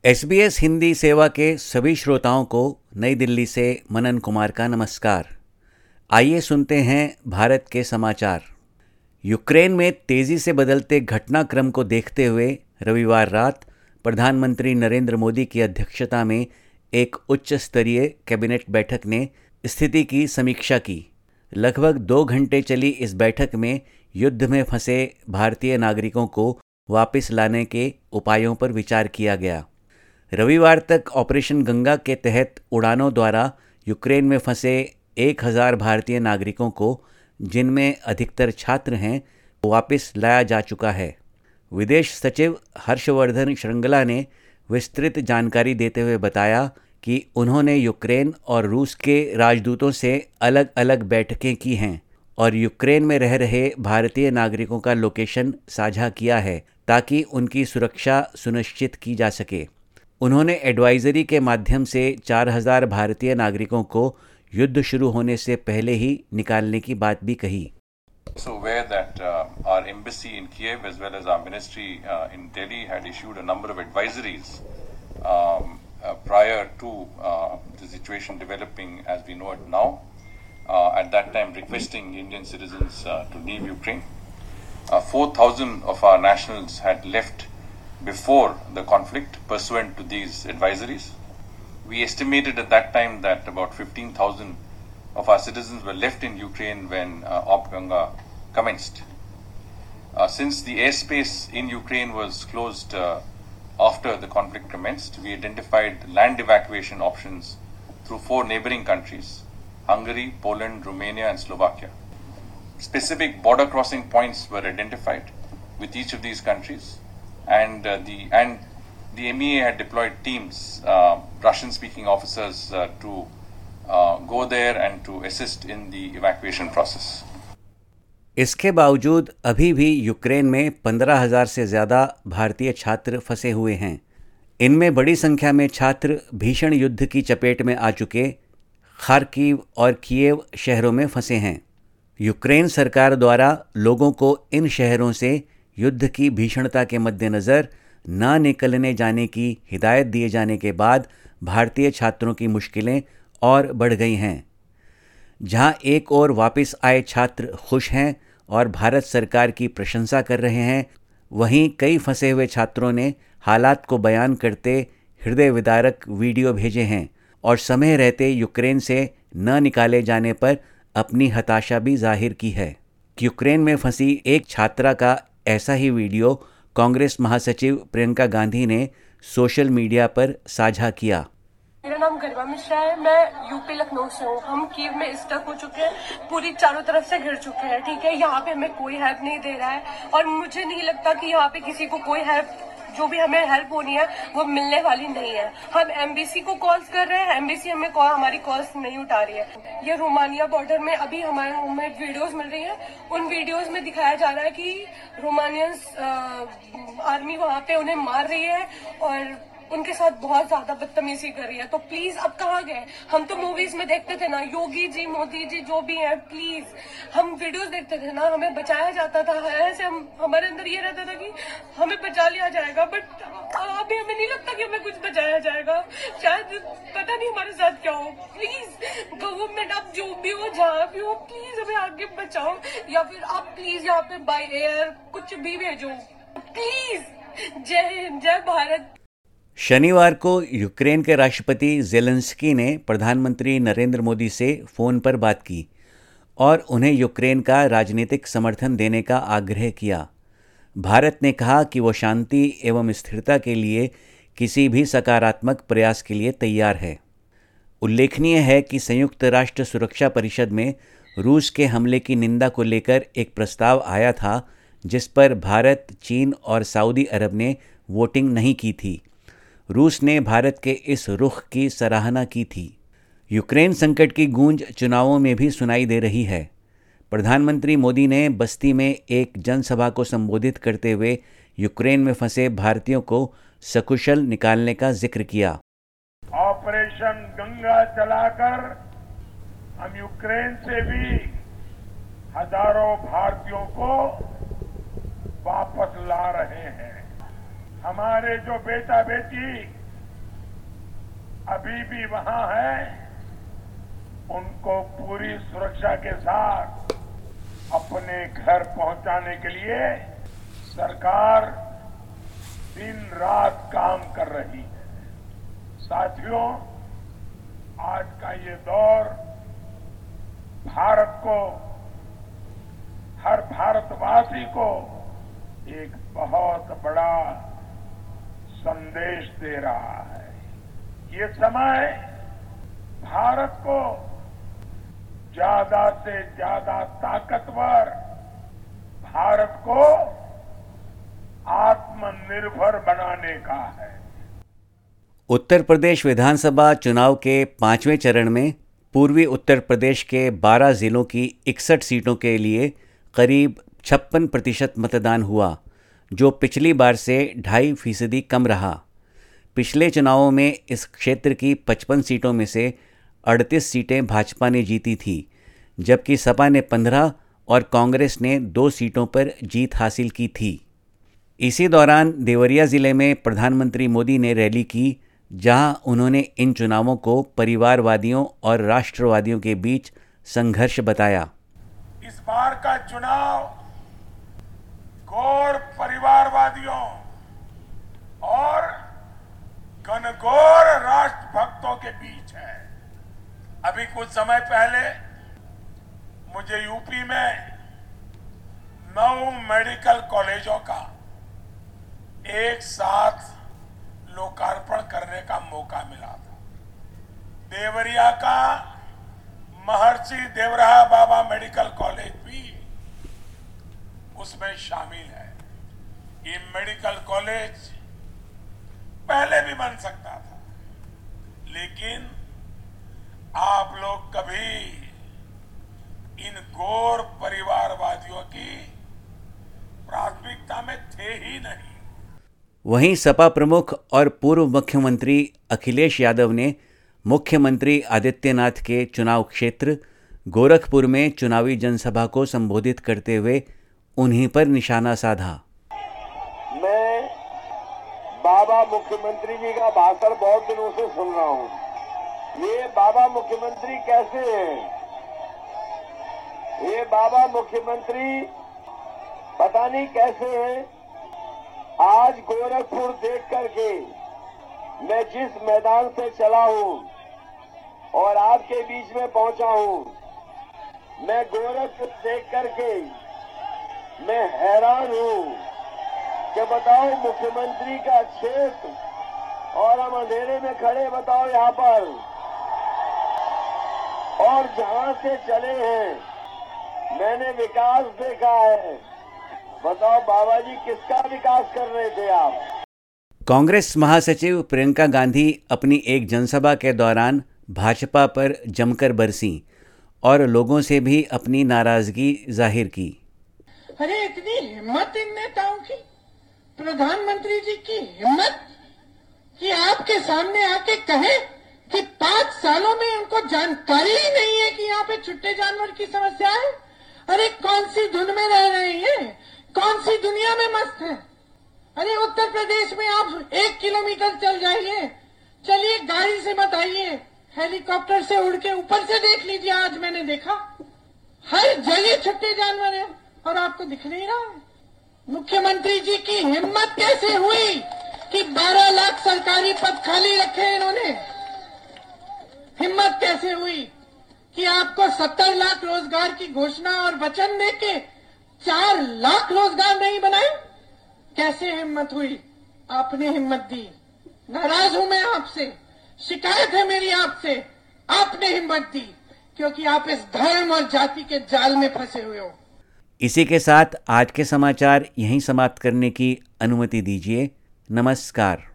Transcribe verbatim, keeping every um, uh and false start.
S B S Hindi सेवा के सभी श्रोताओं को नई दिल्ली से मनन कुमार का नमस्कार। आइए सुनते हैं भारत के समाचार। यूक्रेन में तेज़ी से बदलते घटनाक्रम को देखते हुए रविवार रात प्रधानमंत्री नरेंद्र मोदी की अध्यक्षता में एक उच्च स्तरीय कैबिनेट बैठक ने स्थिति की समीक्षा की। लगभग दो घंटे चली इस बैठक में युद्ध में फंसे भारतीय नागरिकों को वापस लाने के उपायों पर विचार किया गया। रविवार तक ऑपरेशन गंगा के तहत उड़ानों द्वारा यूक्रेन में फंसे एक हज़ार भारतीय नागरिकों को, जिनमें अधिकतर छात्र हैं, वापस लाया जा चुका है। विदेश सचिव हर्षवर्धन श्रृंगला ने विस्तृत जानकारी देते हुए बताया कि उन्होंने यूक्रेन और रूस के राजदूतों से अलग अलग बैठकें की हैं और यूक्रेन में रह रहे भारतीय नागरिकों का लोकेशन साझा किया है ताकि उनकी सुरक्षा सुनिश्चित की जा सके। उन्होंने एडवाइजरी के माध्यम से चार हज़ार भारतीय नागरिकों को युद्ध शुरू होने से पहले ही निकालने की बात भी कही। So aware that uh, our embassy in Kiev as well as our ministry uh, in Delhi had issued a number of advisories um, uh, prior to uh, the situation developing as we know it now. Uh, at that time requesting Indian citizens uh, to leave Ukraine. Uh, four thousand of our nationals had left before the conflict pursuant to these advisories. We estimated at that time that about fifteen thousand of our citizens were left in Ukraine when uh, Op Ganga commenced. Uh, since the airspace in Ukraine was closed uh, after the conflict commenced, we identified land evacuation options through four neighboring countries: Hungary, Poland, Romania and Slovakia. Specific border crossing points were identified with each of these countries, and uh, the and the M E A had deployed teams, uh, Russian-speaking officers, uh, to uh, go there and to assist in the evacuation process. इसके बावजूद अभी भी Ukraine में पंद्रह हज़ार से ज़्यादा भारतीय छात्र फंसे हुए हैं। इनमें बड़ी संख्या में छात्र भीषण युद्ध की चपेट में आ चुके खार्किव और कीव शहरों में फंसे हैं। यूक्रेन सरकार द्वारा लोगों को इन शहरों से युद्ध की भीषणता के मद्देनज़र न निकलने जाने की हिदायत दिए जाने के बाद भारतीय छात्रों की मुश्किलें और बढ़ गई हैं। जहां एक ओर वापस आए छात्र खुश हैं और भारत सरकार की प्रशंसा कर रहे हैं, वहीं कई फंसे हुए छात्रों ने हालात को बयान करते हृदय विदारक वीडियो भेजे हैं और समय रहते यूक्रेन से न निकाले जाने पर अपनी हताशा भी जाहिर की है। यूक्रेन में फंसी एक छात्रा का ऐसा ही वीडियो कांग्रेस महासचिव प्रियंका गांधी ने सोशल मीडिया पर साझा किया। मेरा नाम गरिमा मिश्रा है, मैं यूपी लखनऊ से हूँ। हम कीव में स्टक हो चुके हैं, पूरी चारों तरफ से घिर चुके हैं। ठीक है, यहाँ पे हमें कोई हेल्प नहीं दे रहा है और मुझे नहीं लगता कि यहाँ पे किसी को कोई हेल्प, जो भी हमें हेल्प होनी है वो मिलने वाली नहीं है। हम एम्बेसी को कॉल्स कर रहे हैं, एम्बेसी हमें कॉल हमारी कॉल्स नहीं उठा रही है। ये रोमानिया बॉर्डर में अभी हमारे हमें वीडियोस मिल रही हैं, उन वीडियोस में दिखाया जा रहा है कि रोमानियन आर्मी वहां पे उन्हें मार रही है और उनके साथ बहुत ज्यादा बदतमीजी कर रही है। तो प्लीज अब कहाँ गए? हम तो मूवीज में देखते थे ना, योगी जी, मोदी जी, जो भी है, प्लीज हम वीडियोस देखते थे ना, हमें बचाया जाता था। ऐसे हम हमारे अंदर ये रहता था कि हमें बचा लिया जाएगा, बट अभी हमें नहीं लगता कि हमें कुछ बचाया जाएगा। शायद पता नहीं हमारे साथ क्या हो। प्लीज गवर्नमेंट, आप जो भी हो, जहाँ भी हो, प्लीज हमें आगे बचाओ, या फिर आप प्लीज यहाँ पे बाय एयर कुछ भी भेजो प्लीज। जय हिंद, जय भारत। शनिवार को यूक्रेन के राष्ट्रपति ज़ेलेंस्की ने प्रधानमंत्री नरेंद्र मोदी से फ़ोन पर बात की और उन्हें यूक्रेन का राजनीतिक समर्थन देने का आग्रह किया। भारत ने कहा कि वो शांति एवं स्थिरता के लिए किसी भी सकारात्मक प्रयास के लिए तैयार है। उल्लेखनीय है कि संयुक्त राष्ट्र सुरक्षा परिषद में रूस के हमले की निंदा को लेकर एक प्रस्ताव आया था, जिस पर भारत, चीन और सऊदी अरब ने वोटिंग नहीं की थी। रूस ने भारत के इस रुख की सराहना की थी। यूक्रेन संकट की गूंज चुनावों में भी सुनाई दे रही है। प्रधानमंत्री मोदी ने बस्ती में एक जनसभा को संबोधित करते हुए यूक्रेन में फंसे भारतीयों को सकुशल निकालने का जिक्र किया। ऑपरेशन गंगा चलाकर हम यूक्रेन से भी हजारों भारतीयों को वापस ला रहे हैं। हमारे जो बेटा बेटी अभी भी वहां है, उनको पूरी सुरक्षा के साथ अपने घर पहुंचाने के लिए सरकार दिन रात काम कर रही है। साथियों, आज का ये दौर भारत को, हर भारतवासी को एक बहुत बड़ा संदेश दे रहा है। ये समय भारत को ज्यादा से ज्यादा ताकतवर, भारत को आत्मनिर्भर बनाने का है। उत्तर प्रदेश विधानसभा चुनाव के पांचवें चरण में पूर्वी उत्तर प्रदेश के बारह जिलों की इकसठ सीटों के लिए करीब छप्पन प्रतिशत मतदान हुआ, जो पिछली बार से ढाई फीसदी कम रहा। पिछले चुनावों में इस क्षेत्र की पचपन सीटों में से अड़तीस सीटें भाजपा ने जीती थी, जबकि सपा ने पंद्रह और कांग्रेस ने दो सीटों पर जीत हासिल की थी। इसी दौरान देवरिया ज़िले में प्रधानमंत्री मोदी ने रैली की, जहां उन्होंने इन चुनावों को परिवारवादियों और राष्ट्रवादियों के बीच संघर्ष बताया। इस बार का चुनाव घोर परिवारवादियों और घनघोर राष्ट्रभक्तों के बीच है। अभी कुछ समय पहले मुझे यूपी में नौ मेडिकल कॉलेजों का एक साथ लोकार्पण करने का मौका मिला था। देवरिया का महर्षि देवराया बाबा मेडिकल कॉलेज भी उसमें शामिल है। ये मेडिकल कॉलेज पहले भी बन सकता था, लेकिन आप लोग कभी इन घोर परिवारवादियों की प्राथमिकता में थे ही नहीं। वहीं सपा प्रमुख और पूर्व मुख्यमंत्री अखिलेश यादव ने मुख्यमंत्री आदित्यनाथ के चुनाव क्षेत्र गोरखपुर में चुनावी जनसभा को संबोधित करते हुए उन्हीं पर निशाना साधा। मैं बाबा मुख्यमंत्री जी का भाषण बहुत दिनों से सुन रहा हूँ। ये बाबा मुख्यमंत्री कैसे हैं? ये बाबा मुख्यमंत्री पता नहीं कैसे हैं। आज गोरखपुर देख करके मैं जिस मैदान से चला हूँ और आपके बीच में पहुंचा हूँ, मैं गोरखपुर देख करके मैं हैरान हूँ कि बताओ मुख्यमंत्री का क्षेत्र और हम अंधेरे में खड़े, बताओ यहाँ पर, और जहाँ से चले हैं मैंने विकास देखा है। बताओ बाबा जी किसका विकास कर रहे थे आप? कांग्रेस महासचिव प्रियंका गांधी अपनी एक जनसभा के दौरान भाजपा पर जमकर बरसीं और लोगों से भी अपनी नाराजगी जाहिर की। अरे इतनी हिम्मत इन नेताओं की, प्रधानमंत्री जी की हिम्मत कि आपके सामने आके कहे कि पांच सालों में उनको जानकारी ही नहीं है कि यहाँ पे छुट्टे जानवर की समस्या है। अरे कौन सी धुन में रह रहे हैं, कौन सी दुनिया में मस्त है? अरे उत्तर प्रदेश में आप एक किलोमीटर चल जाइए, चलिए गाड़ी से मत आइए, हेलीकॉप्टर से उड़ के ऊपर से देख लीजिए। आज मैंने देखा हर जगह छुट्टे जानवर है और आपको दिख नहीं रहा है। मुख्यमंत्री जी की हिम्मत कैसे हुई कि बारह लाख सरकारी पद खाली रखे इन्होंने? हिम्मत कैसे हुई कि आपको सत्तर लाख रोजगार की घोषणा और वचन देके चार लाख रोजगार नहीं बनाए? कैसे हिम्मत हुई? आपने हिम्मत दी। नाराज हूं मैं आपसे, शिकायत है मेरी आपसे। आपने हिम्मत दी क्योंकि आप इस धर्म और जाति के जाल में फंसे हुए हो। इसी के साथ आज के समाचार यहीं समाप्त करने की अनुमति दीजिए। नमस्कार।